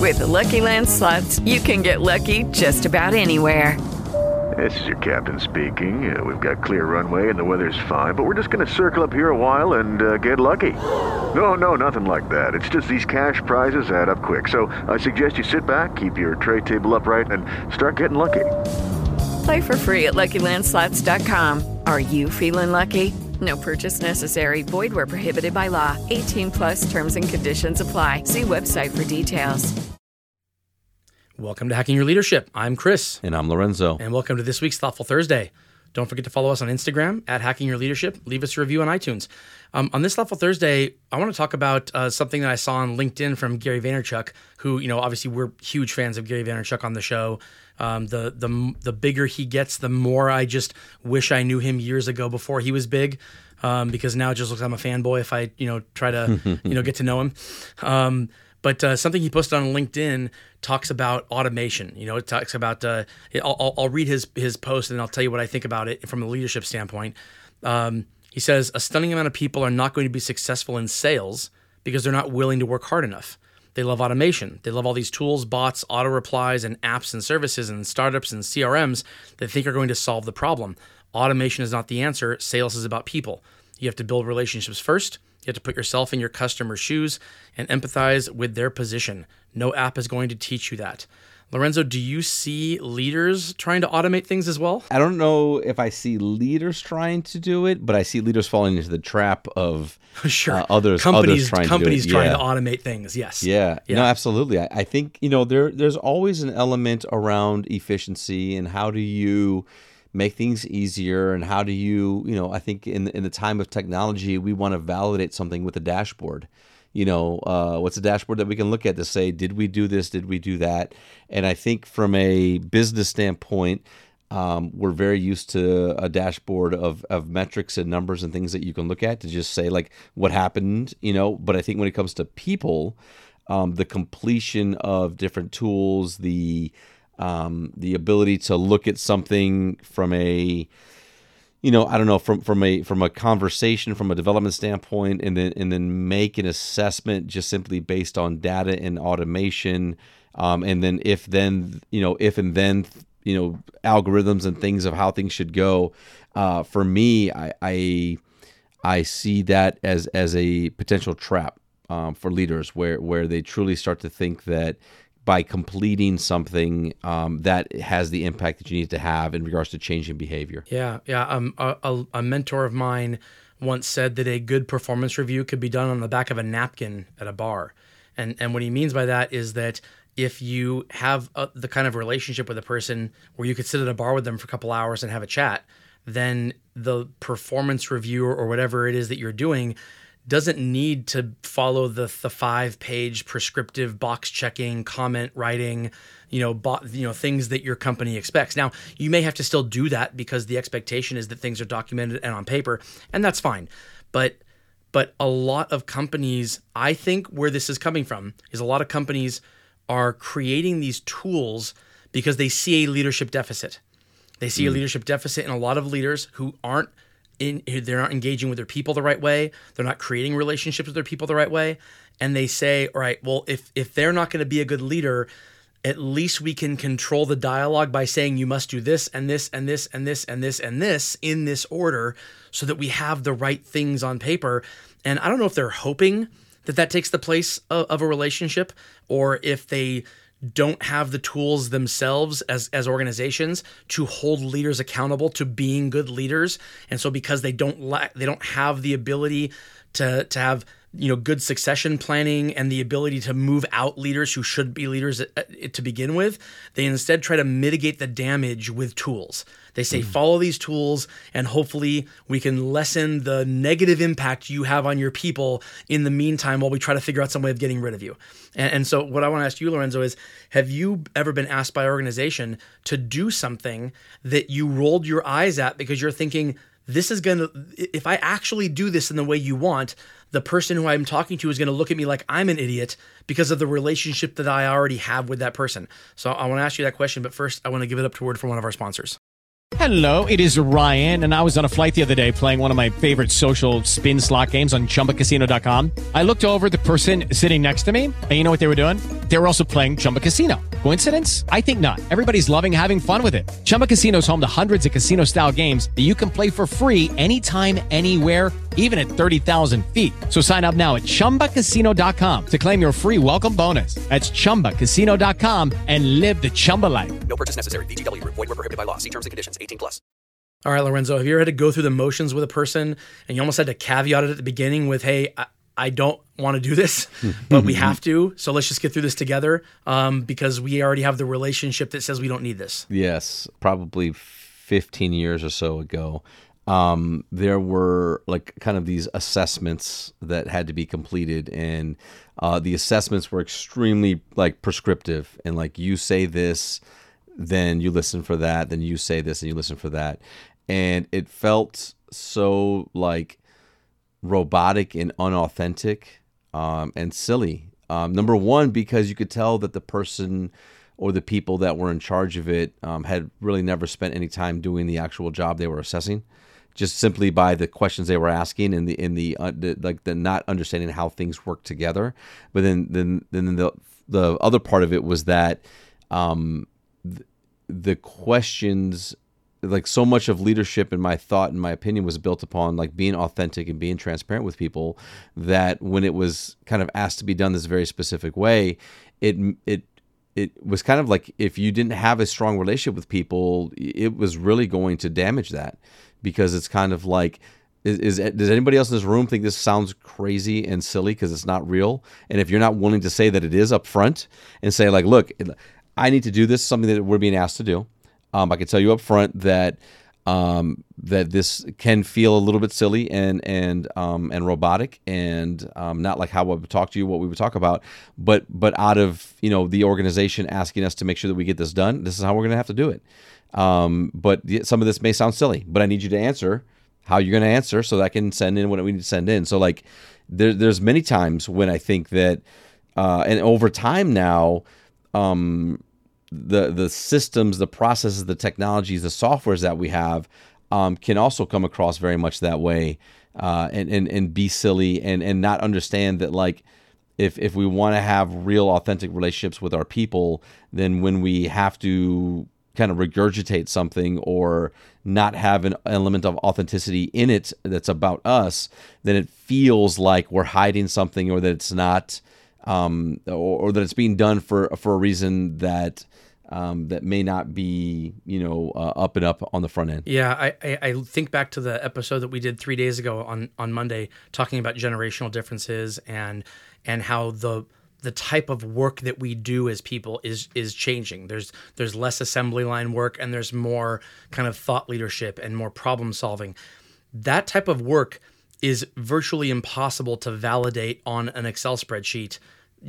With the Lucky Land Slots, you can get lucky just about anywhere. This is your captain speaking. We've got clear runway and the weather's fine, but we're just going to circle up here a while and get lucky. No, nothing like that. It's just these cash prizes add up quick. So I suggest you sit back, keep your tray table upright, and start getting lucky. Play for free at LuckyLandSlots.com. Are you feeling lucky? No purchase necessary. Void where prohibited by law. 18 plus terms and conditions apply. See website for details. Welcome to Hacking Your Leadership. I'm Chris. And I'm Lorenzo. And welcome to this week's Thoughtful Thursday. Don't forget to follow us on Instagram at Hacking Your Leadership. Leave us a review on iTunes. On this Thoughtful Thursday, I want to talk about something that I saw on LinkedIn from Gary Vaynerchuk, who, obviously we're huge fans of Gary Vaynerchuk on the show. The bigger he gets, the more I just wish I knew him years ago before he was big, because now it just looks like I'm a fanboy if I, try to, get to know him. But something he posted on LinkedIn talks about automation. It talks about, I'll read his post and I'll tell you what I think about it from a leadership standpoint. He says, a stunning amount of people are not going to be successful in sales because they're not willing to work hard enough. They love automation. They love all these tools, bots, auto replies, and apps and services and startups and CRMs that they think are going to solve the problem. Automation is not the answer. Sales is about people. You have to build relationships first. You have to put yourself in your customer's shoes and empathize with their position. No app is going to teach you that. Lorenzo, do you see leaders trying to automate things as well? I don't know if I see leaders trying to do it, but I see leaders falling into the trap of others trying to do it. Companies trying to automate things, yes. Yeah. No, absolutely. I think, there's always an element around efficiency and how do you make things easier, and how do you, I think in the time of technology, we want to validate something with a dashboard. What's a dashboard that we can look at to say, did we do this? Did we do that? And I think from a business standpoint, we're very used to a dashboard of metrics and numbers and things that you can look at to just say like what happened, But I think when it comes to people, the completion of different tools, the ability to look at something from a from a conversation, from a development standpoint, and then make an assessment just simply based on data and automation, and then if and then algorithms and things of how things should go. For me, I see that as a potential trap for leaders, where they truly start to think that by completing something that has the impact that you need to have in regards to changing behavior. Yeah. A mentor of mine once said that a good performance review could be done on the back of a napkin at a bar. And what he means by that is that if you have the kind of relationship with a person where you could sit at a bar with them for a couple hours and have a chat, then the performance review or whatever it is that you're doing doesn't need to follow the 5-page prescriptive box checking, comment writing, things that your company expects. Now, you may have to still do that because the expectation is that things are documented and on paper, and that's fine. But a lot of companies, I think where this is coming from is a lot of companies are creating these tools because they see a leadership deficit. They see a leadership deficit in a lot of leaders who they're not engaging with their people the right way. They're not creating relationships with their people the right way. And they say, all right, well, if they're not going to be a good leader, at least we can control the dialogue by saying you must do this and this and this and this and this and this in this order so that we have the right things on paper. And I don't know if they're hoping that takes the place of a relationship, or if they don't have the tools themselves as organizations to hold leaders accountable to being good leaders. And so because they don't have the ability to have good succession planning and the ability to move out leaders who should be leaders to begin with, they instead try to mitigate the damage with tools. They say, follow these tools and hopefully we can lessen the negative impact you have on your people in the meantime while we try to figure out some way of getting rid of you. And so what I want to ask you, Lorenzo, is have you ever been asked by an organization to do something that you rolled your eyes at because you're thinking, if I actually do this in the way you want, the person who I'm talking to is going to look at me like I'm an idiot because of the relationship that I already have with that person. So I want to ask you that question, but first I want to give it up to word from one of our sponsors. Hello, it is Ryan, and I was on a flight the other day playing one of my favorite social spin slot games on ChumbaCasino.com. I looked over at the person sitting next to me, and you know what they were doing? They were also playing Chumba Casino. Coincidence? I think not. Everybody's loving having fun with it. Chumba Casino is home to hundreds of casino-style games that you can play for free anytime, anywhere, even at 30,000 feet. So sign up now at ChumbaCasino.com to claim your free welcome bonus. That's ChumbaCasino.com and live the Chumba life. No purchase necessary. VGW. Void where prohibited by law. See terms and conditions. 18+. All right, Lorenzo, have you ever had to go through the motions with a person and you almost had to caveat it at the beginning with, hey, I don't want to do this, but we have to. So let's just get through this together because we already have the relationship that says we don't need this. Yes, probably 15 years or so ago. There were like kind of these assessments that had to be completed, and the assessments were extremely like prescriptive, and like you say this, then you listen for that, then you say this and you listen for that. And it felt so like robotic and unauthentic and silly. Number one, because you could tell that the person or the people that were in charge of it had really never spent any time doing the actual job they were assessing, just simply by the questions they were asking and the not understanding how things work together. But then the other part of it was that the questions, like so much of leadership in my thought and my opinion was built upon like being authentic and being transparent with people, that when it was kind of asked to be done this very specific way, it was kind of like if you didn't have a strong relationship with people, it was really going to damage that, because it's kind of like, does anybody else in this room think this sounds crazy and silly because it's not real? And if you're not willing to say that it is up front and say like, look, I need to do this, something that we're being asked to do. I can tell you up front that that this can feel a little bit silly and robotic and not like how I would talk to you, what we would talk about, but out of the organization asking us to make sure that we get this done, this is how we're going to have to do it. But some of this may sound silly, but I need you to answer how you're going to answer so that I can send in what we need to send in. So like there's many times when I think that and over time now. The systems, the processes, the technologies, the softwares that we have can also come across very much that way and be silly and not understand that like if we want to have real authentic relationships with our people, then when we have to kind of regurgitate something or not have an element of authenticity in it that's about us, then it feels like we're hiding something, or that it's not or that it's being done for a reason that may not be, up and up on the front end. Yeah, I think back to the episode that we did 3 days ago on Monday, talking about generational differences and how the type of work that we do as people is changing. There's less assembly line work and there's more kind of thought leadership and more problem solving. That type of work is virtually impossible to validate on an Excel spreadsheet,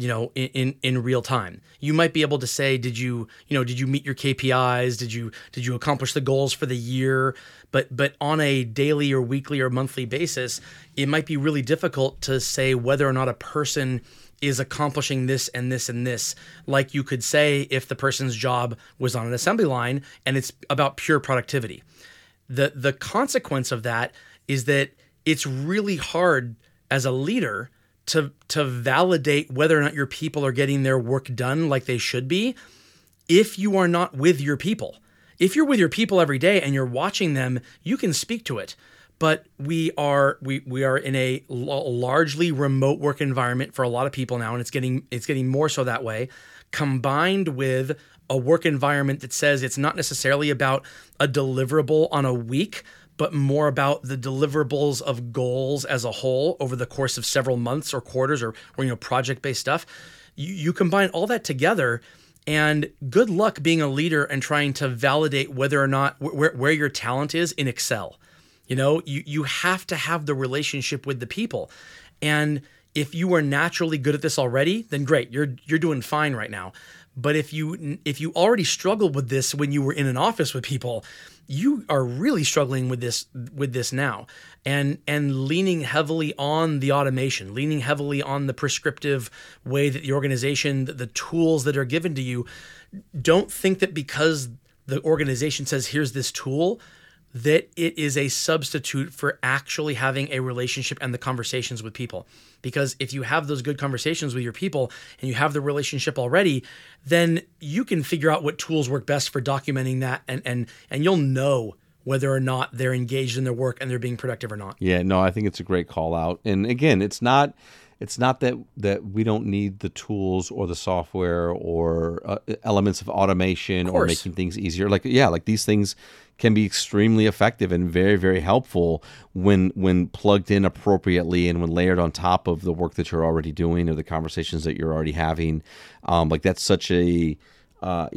in real time. You might be able to say, did you meet your KPIs? Did you accomplish the goals for the year? But on a daily or weekly or monthly basis, it might be really difficult to say whether or not a person is accomplishing this and this and this. Like you could say if the person's job was on an assembly line and it's about pure productivity. The consequence of that is that it's really hard as a leader to validate whether or not your people are getting their work done like they should be if you are not with your people. If you're with your people every day and you're watching them, you can speak to it. But we are in a largely remote work environment for a lot of people now, and it's getting more so that way, combined with a work environment that says it's not necessarily about a deliverable on a week, but more about the deliverables of goals as a whole over the course of several months or quarters or project-based stuff. You combine all that together, and good luck being a leader and trying to validate whether or not where your talent is in Excel. You have to have the relationship with the people. And if you are naturally good at this already, then great, you're doing fine right now. But if you already struggled with this when you were in an office with people, you are really struggling with this now, and leaning heavily on the automation, leaning heavily on the prescriptive way that the organization, the tools that are given to you. Don't think that because the organization says, here's this tool, that it is a substitute for actually having a relationship and the conversations with people. Because if you have those good conversations with your people and you have the relationship already, then you can figure out what tools work best for documenting that, and you'll know whether or not they're engaged in their work and they're being productive or not. Yeah, no, I think it's a great call out. And again, it's not that we don't need the tools or the software or elements of automation or making things easier. Like these things can be extremely effective and very, very helpful when plugged in appropriately and when layered on top of the work that you're already doing or the conversations that you're already having. Like that's such like our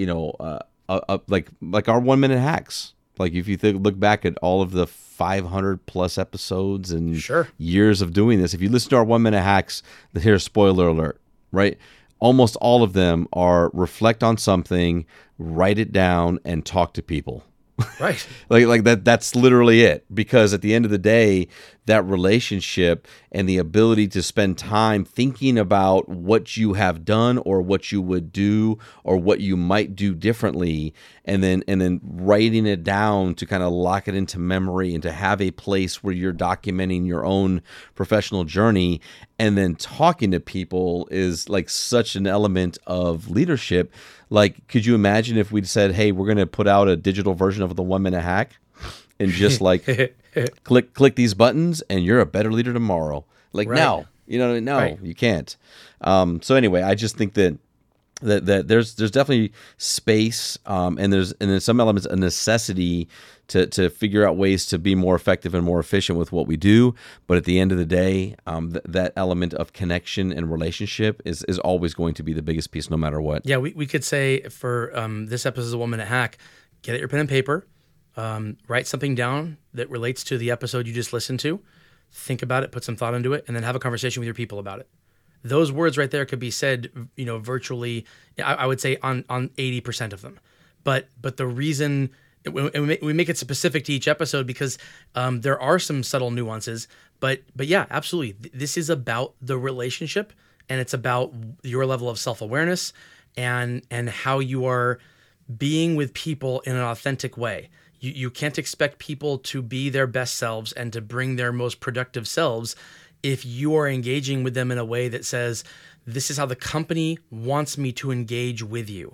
1 minute hacks. Like if you look back at all of the 500 plus episodes and years of doing this, if you listen to our 1 minute hacks, here's spoiler alert, right? Almost all of them are reflect on something, write it down, and talk to people. Right. like that's literally it. Because at the end of the day, that relationship and the ability to spend time thinking about what you have done or what you would do or what you might do differently, and then writing it down to kind of lock it into memory and to have a place where you're documenting your own professional journey, and then talking to people is like such an element of leadership. Like, could you imagine if we'd said, hey, we're going to put out a digital version of the 1 minute hack and just like click these buttons and you're a better leader tomorrow. Like, no, you can't. So anyway, I just think that there's definitely space and there's some elements of necessity to figure out ways to be more effective and more efficient with what we do. But at the end of the day, that element of connection and relationship is always going to be the biggest piece no matter what. Yeah, we could say for this episode of 1 minute hack, get out your pen and paper, write something down that relates to the episode you just listened to, think about it, put some thought into it, and then have a conversation with your people about it. Those words right there could be said, virtually, I would say on 80% of them. But the reason, we make it specific to each episode because there are some subtle nuances. But yeah, absolutely. This is about the relationship, and it's about your level of self-awareness and how you are being with people in an authentic way. You can't expect people to be their best selves and to bring their most productive selves if you are engaging with them in a way that says, this is how the company wants me to engage with you.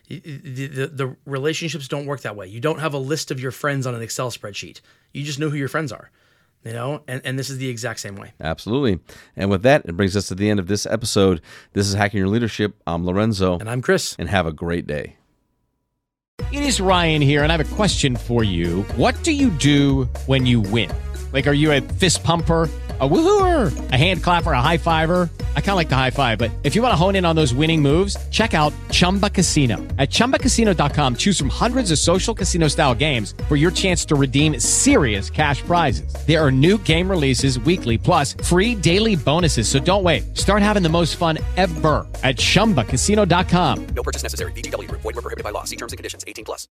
The relationships don't work that way. You don't have a list of your friends on an Excel spreadsheet. You just know who your friends are, and this is the exact same way. Absolutely. And with that, it brings us to the end of this episode. This is Hacking Your Leadership. I'm Lorenzo. And I'm Chris. And have a great day. It is Ryan here, and I have a question for you. What do you do when you win? Like, are you a fist pumper, a woohooer, a hand clapper, a high fiver? I kind of like the high five, but if you want to hone in on those winning moves, check out Chumba Casino. At ChumbaCasino.com, choose from hundreds of social casino style games for your chance to redeem serious cash prizes. There are new game releases weekly, plus free daily bonuses. So don't wait. Start having the most fun ever at ChumbaCasino.com. No purchase necessary. VGW Group. Void where prohibited by law. See terms and conditions. 18+.